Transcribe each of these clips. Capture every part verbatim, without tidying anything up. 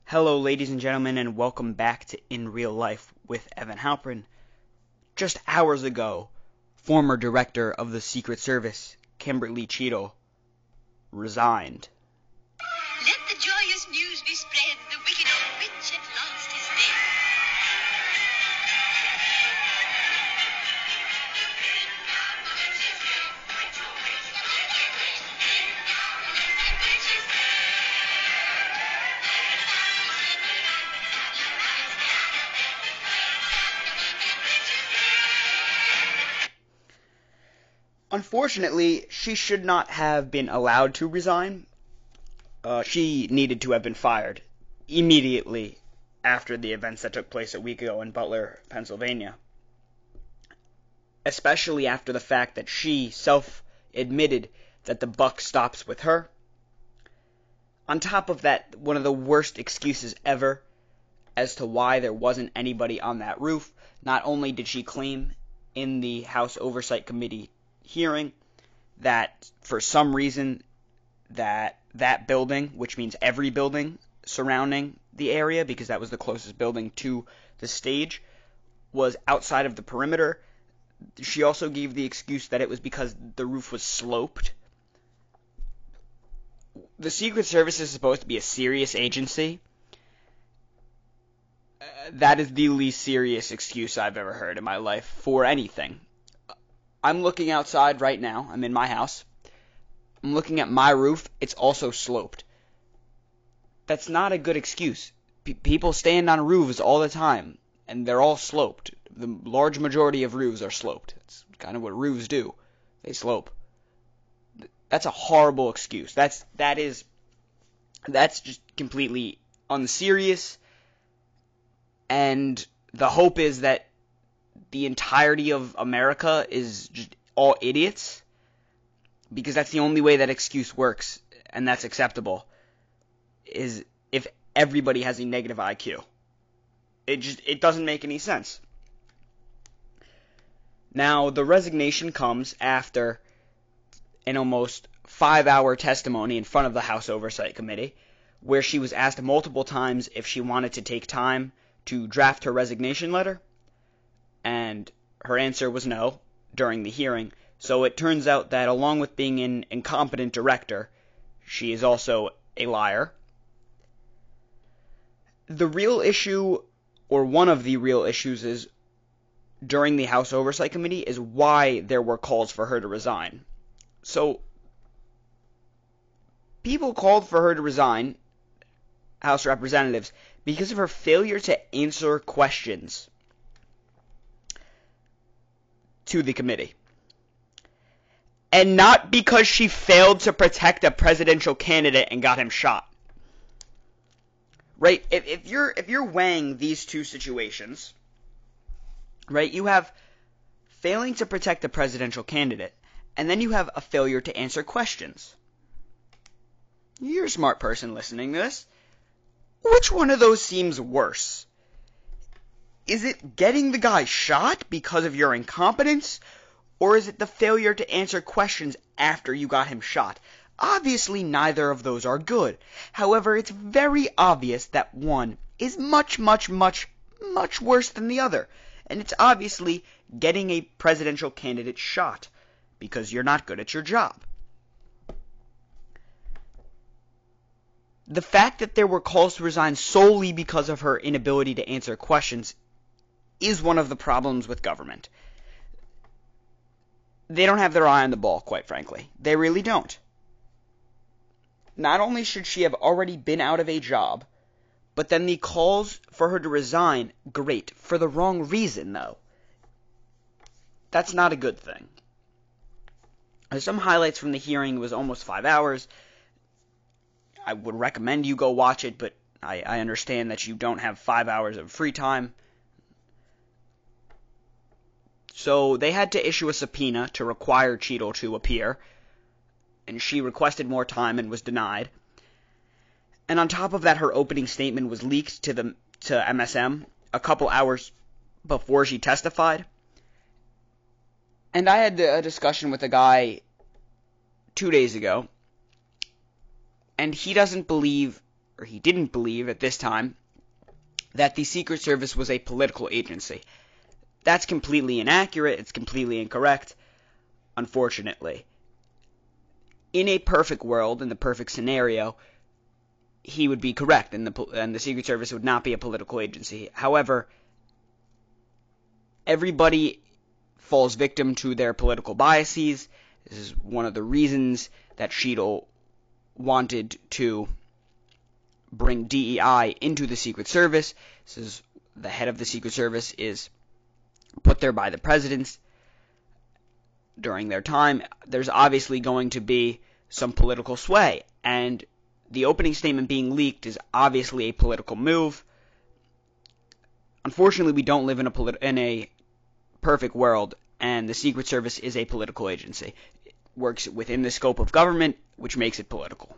Hello, ladies and gentlemen, and welcome back to In Real Life with Evan Halpern. Just hours ago, former director of the Secret Service, Kimberly Cheadle, resigned. Let the joyous news be spread, the wicked old witch at last is dead. Unfortunately, she should not have been allowed to resign. Uh, she needed to have been fired immediately after the events that took place a week ago in Butler, Pennsylvania. Especially after the fact that she self-admitted that the buck stops with her. On top of that, one of the worst excuses ever as to why there wasn't anybody on that roof. Not only did she claim in the House Oversight Committee hearing that for some reason that that building, which means every building surrounding the area, because that was the closest building to the stage, was outside of the perimeter. She also gave the excuse that it was because the roof was sloped. The Secret Service is supposed to be a serious agency. Uh, that is the least serious excuse I've ever heard in my life for anything. I'm looking outside right now. I'm in my house. I'm looking at my roof. It's also sloped. That's not a good excuse. P- people stand on roofs all the time, and they're all sloped. The large majority of roofs are sloped. That's kind of what roofs do. They slope. That's a horrible excuse. That's that is that's just completely unserious. And the hope is that the entirety of America is just all idiots, because that's the only way that excuse works, and that's acceptable, is if everybody has a negative I Q. It just it doesn't make any sense. Now, the resignation comes after an almost five-hour testimony in front of the House Oversight Committee, where she was asked multiple times if she wanted to take time to draft her resignation letter, and her answer was no during the hearing. So it turns out that along with being an incompetent director, she is also a liar. The real issue, or one of the real issues, is during the House Oversight Committee is why there were calls for her to resign. So people called for her to resign, House representatives, because of her failure to answer questions to the committee. And not because she failed to protect a presidential candidate and got him shot. Right? If, if you're if you're weighing these two situations, right, you have failing to protect a presidential candidate, and then you have a failure to answer questions. You're a smart person listening to this. Which one of those seems worse? Is it getting the guy shot because of your incompetence, or is it the failure to answer questions after you got him shot? Obviously, neither of those are good. However, it's very obvious that one is much, much, much, much worse than the other. And it's obviously getting a presidential candidate shot because you're not good at your job. The fact that there were calls to resign solely because of her inability to answer questions is one of the problems with government. They don't have their eye on the ball, quite frankly. They really don't. Not only should she have already been out of a job, but then the calls for her to resign, great, for the wrong reason, though. That's not a good thing. There's some highlights from the hearing. It was almost five hours. I would recommend you go watch it, but I, I understand that you don't have five hours of free time. So they had to issue a subpoena to require Cheadle to appear, and she requested more time and was denied. And on top of that, her opening statement was leaked to the to M S M a couple hours before she testified. And I had a discussion with a guy two days ago, and he doesn't believe or he didn't believe at this time, that the Secret Service was a political agency. That's completely inaccurate. It's completely incorrect, unfortunately. In a perfect world, in the perfect scenario, he would be correct, and the, and the Secret Service would not be a political agency. However, everybody falls victim to their political biases. This is one of the reasons that Cheadle wanted to bring D E I into the Secret Service. This is the head of the Secret Service is put there by the presidents during their time. There's obviously going to be some political sway, and the opening statement being leaked is obviously a political move. Unfortunately, we don't live in a polit- in a perfect world, and the Secret Service is a political agency. It works within the scope of government, which makes it political.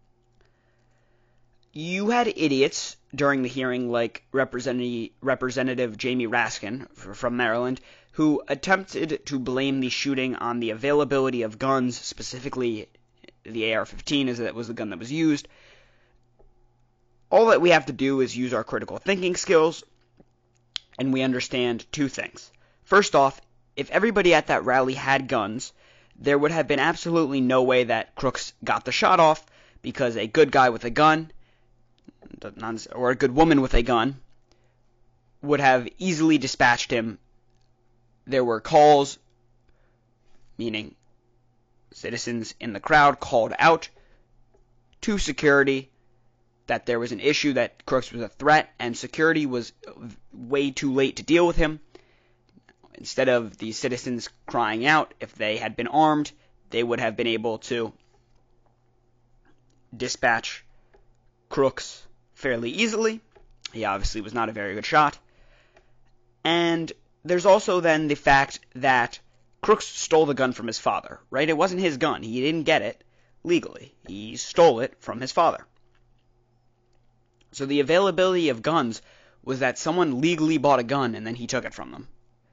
You had idiots during the hearing like Representative, Representative Jamie Raskin from Maryland, who attempted to blame the shooting on the availability of guns, specifically the A R fifteen, as that was the gun that was used. All that we have to do is use our critical thinking skills, and we understand two things. First off, if everybody at that rally had guns, there would have been absolutely no way that Crooks got the shot off, because a good guy with a gun, or a good woman with a gun, would have easily dispatched him. There were calls, meaning citizens in the crowd called out to security that there was an issue, that Crooks was a threat, and security was way too late to deal with him. Instead of the citizens crying out, if they had been armed, they would have been able to dispatch Crooks fairly easily. He obviously was not a very good shot. And there's also then the fact that Crooks stole the gun from his father, right? It wasn't his gun. He didn't get it legally. He stole it from his father. So the availability of guns was that someone legally bought a gun and then he took it from them,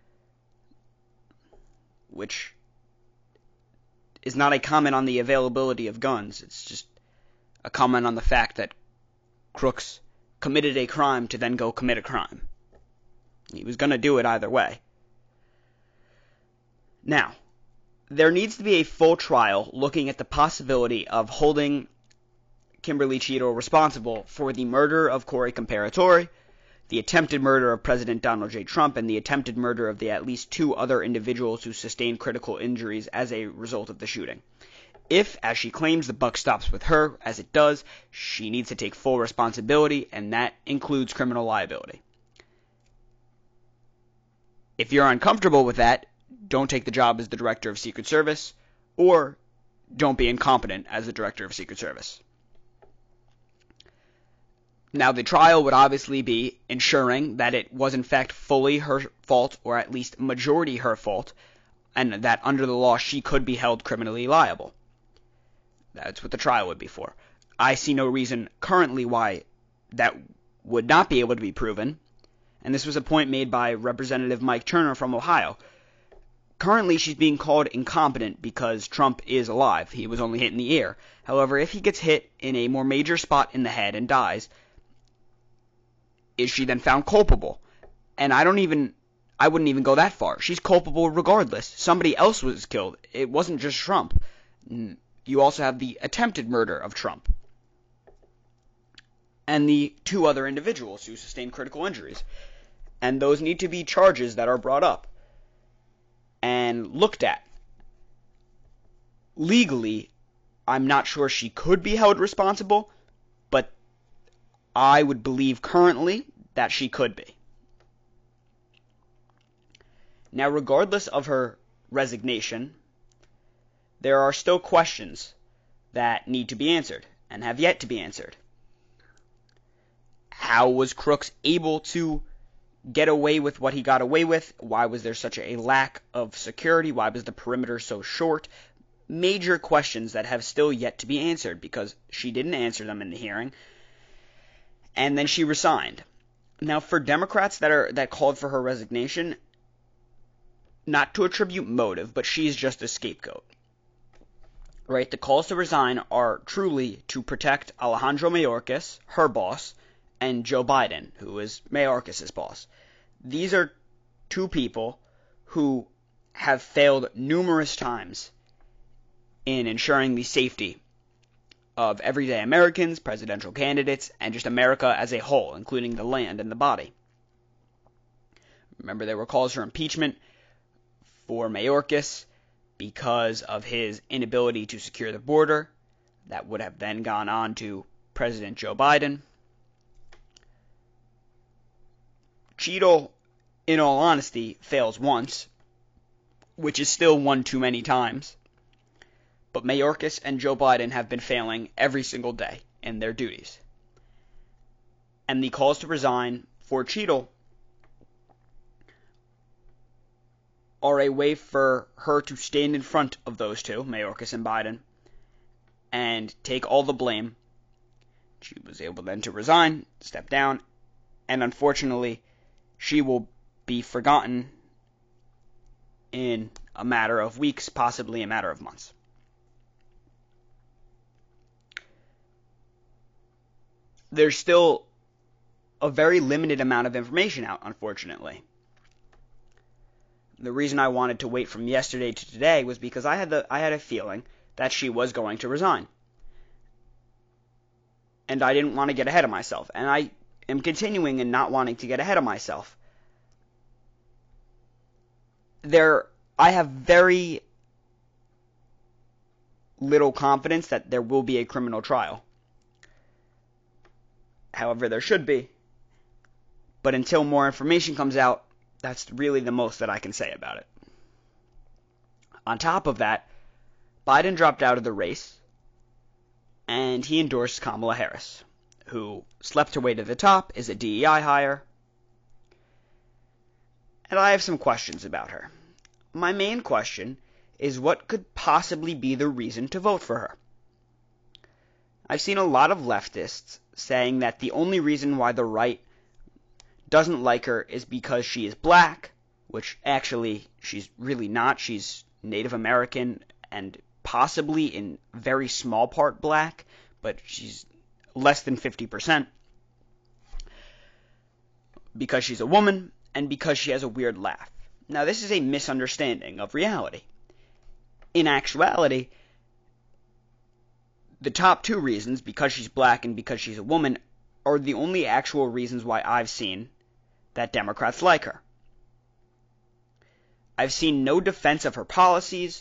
which is not a comment on the availability of guns. It's just a comment on the fact that Crooks committed a crime to then go commit a crime. He was going to do it either way. Now, there needs to be a full trial looking at the possibility of holding Kimberly Cheadle responsible for the murder of Corey Comparatori, the attempted murder of President Donald J. Trump, and the attempted murder of the at least two other individuals who sustained critical injuries as a result of the shooting. If, as she claims, the buck stops with her, as it does, she needs to take full responsibility, and that includes criminal liability. If you're uncomfortable with that, don't take the job as the Director of Secret Service, or don't be incompetent as the Director of Secret Service. Now, the trial would obviously be ensuring that it was in fact fully her fault, or at least majority her fault, and that under the law she could be held criminally liable. That's what the trial would be for. I see no reason currently why that would not be able to be proven, and this was a point made by Representative Mike Turner from Ohio. Currently, she's being called incompetent because Trump is alive. He was only hit in the ear. However, if he gets hit in a more major spot in the head and dies, is she then found culpable? And I don't even, I wouldn't even go that far. She's culpable regardless. Somebody else was killed. It wasn't just Trump. You also have the attempted murder of Trump, and the two other individuals who sustained critical injuries. And those need to be charges that are brought up and looked at. Legally, I'm not sure she could be held responsible, but I would believe currently that she could be. Now, regardless of her resignation, there are still questions that need to be answered and have yet to be answered. How was Crooks able to get away with what he got away with? Why was there such a lack of security? Why was the perimeter so short? Major questions that have still yet to be answered because she didn't answer them in the hearing, and then she resigned. Now, for Democrats that are that called for her resignation, not to attribute motive, but she's just a scapegoat. right? The calls to resign are truly to protect Alejandro Mayorkas, her boss, and Joe Biden, who is Mayorkas' boss. These are two people who have failed numerous times in ensuring the safety of everyday Americans, presidential candidates, and just America as a whole, including the land and the body. Remember, there were calls for impeachment for Mayorkas because of his inability to secure the border. That would have then gone on to President Joe Biden. Cheadle, in all honesty, fails once, which is still one too many times. But Mayorkas and Joe Biden have been failing every single day in their duties. And the calls to resign for Cheadle are a way for her to stand in front of those two, Mayorkas and Biden, and take all the blame. She was able then to resign, step down, and unfortunately, she will be forgotten in a matter of weeks, possibly a matter of months. There's still a very limited amount of information out, unfortunately. The reason I wanted to wait from yesterday to today was because I had the I had a feeling that she was going to resign. And I didn't want to get ahead of myself. And I am continuing in not wanting to get ahead of myself. There, I have very little confidence that there will be a criminal trial. However, there should be. But until more information comes out, that's really the most that I can say about it. On top of that, Biden dropped out of the race, and he endorsed Kamala Harris, who slept her way to the top, is a D E I hire, and I have some questions about her. My main question is what could possibly be the reason to vote for her? I've seen a lot of leftists saying that the only reason why the right doesn't like her is because she is black, which actually she's really not. She's Native American and possibly in very small part black, but she's less than fifty percent. Because she's a woman and because she has a weird laugh. Now, this is a misunderstanding of reality. In actuality, the top two reasons, because she's black and because she's a woman, are the only actual reasons why I've seen that Democrats like her. I've seen no defense of her policies,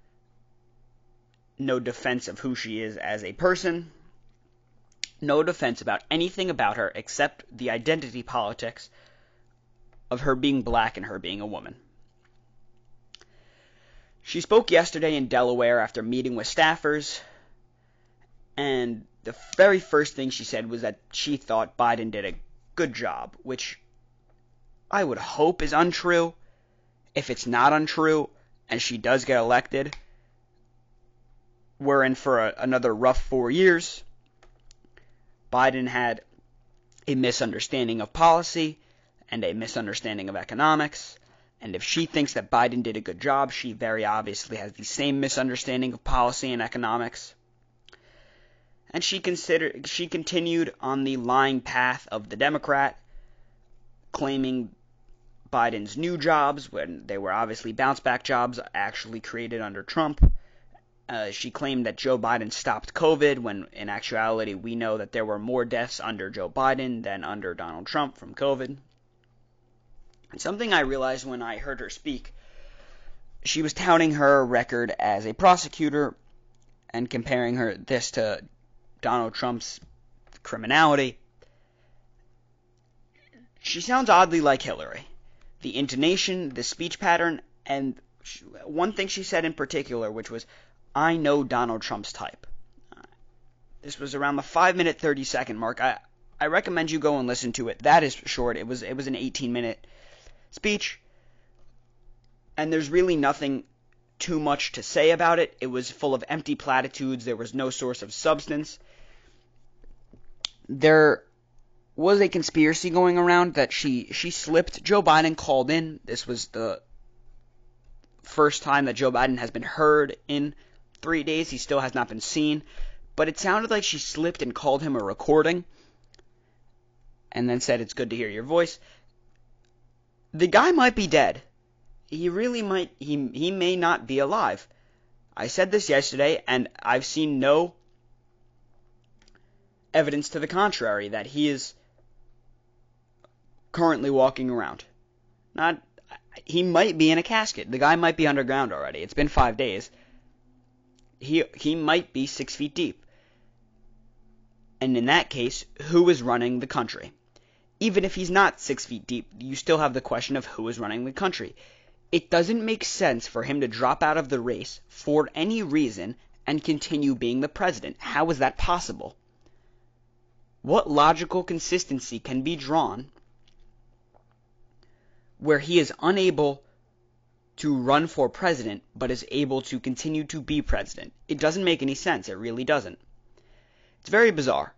no defense of who she is as a person, no defense about anything about her except the identity politics of her being black and her being a woman. She spoke yesterday in Delaware after meeting with staffers, and the very first thing she said was that she thought Biden did a good job, which I would hope is untrue. If it's not untrue, and she does get elected, we're in for a, another rough four years. Biden had a misunderstanding of policy and a misunderstanding of economics, and if she thinks that Biden did a good job, she very obviously has the same misunderstanding of policy and economics. And she considered she continued on the lying path of the Democrat, claiming Biden's new jobs, when they were obviously bounce-back jobs, actually created under Trump. Uh, she claimed that Joe Biden stopped COVID, when in actuality we know that there were more deaths under Joe Biden than under Donald Trump from COVID. And something I realized when I heard her speak, she was touting her record as a prosecutor and comparing her this to Donald Trump's criminality. She sounds oddly like Hillary. The intonation, the speech pattern, and one thing she said in particular, which was, "I know Donald Trump's type." Uh, this was around the five minute, thirty second mark. I, I recommend you go and listen to it. That is short. It was, it was an eighteen minute speech, and there's really nothing too much to say about it. It was full of empty platitudes. There was no source of substance. There was a conspiracy going around that she she slipped. Joe Biden called in. This was the first time that Joe Biden has been heard in three days. He still has not been seen. But it sounded like she slipped and called him a recording and then said, "It's good to hear your voice." The guy might be dead. He really might, he, he may not be alive. I said this yesterday, and I've seen no evidence to the contrary that he is currently walking around. Not, he might be in a casket. The guy might be underground already. It's been five days. He, he might be six feet deep. And in that case, who is running the country? Even if he's not six feet deep, you still have the question of who is running the country. It doesn't make sense for him to drop out of the race for any reason and continue being the president. How is that possible? What logical consistency can be drawn where he is unable to run for president but is able to continue to be president? It doesn't make any sense. It really doesn't. It's very bizarre.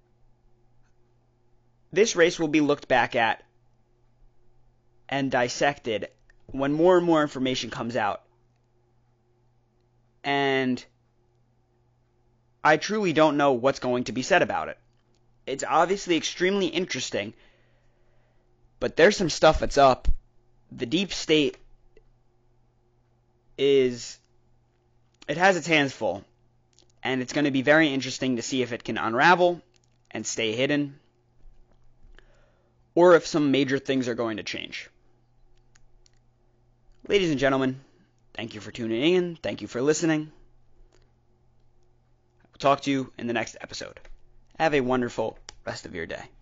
This race will be looked back at and dissected when more and more information comes out. And I truly don't know what's going to be said about it. It's obviously extremely interesting, but there's some stuff that's up. The deep state is, it has its hands full, and it's going to be very interesting to see if it can unravel and stay hidden, or if some major things are going to change. Ladies and gentlemen, thank you for tuning in. Thank you for listening. I'll talk to you in the next episode. Have a wonderful rest of your day.